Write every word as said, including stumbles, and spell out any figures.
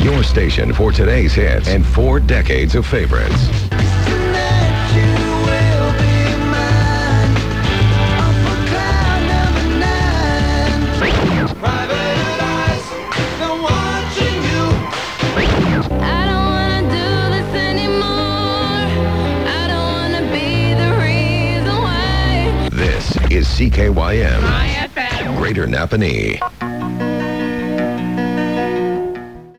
Your station for today's hits and four decades of favorites. Is C K Y M, Greater Napanee.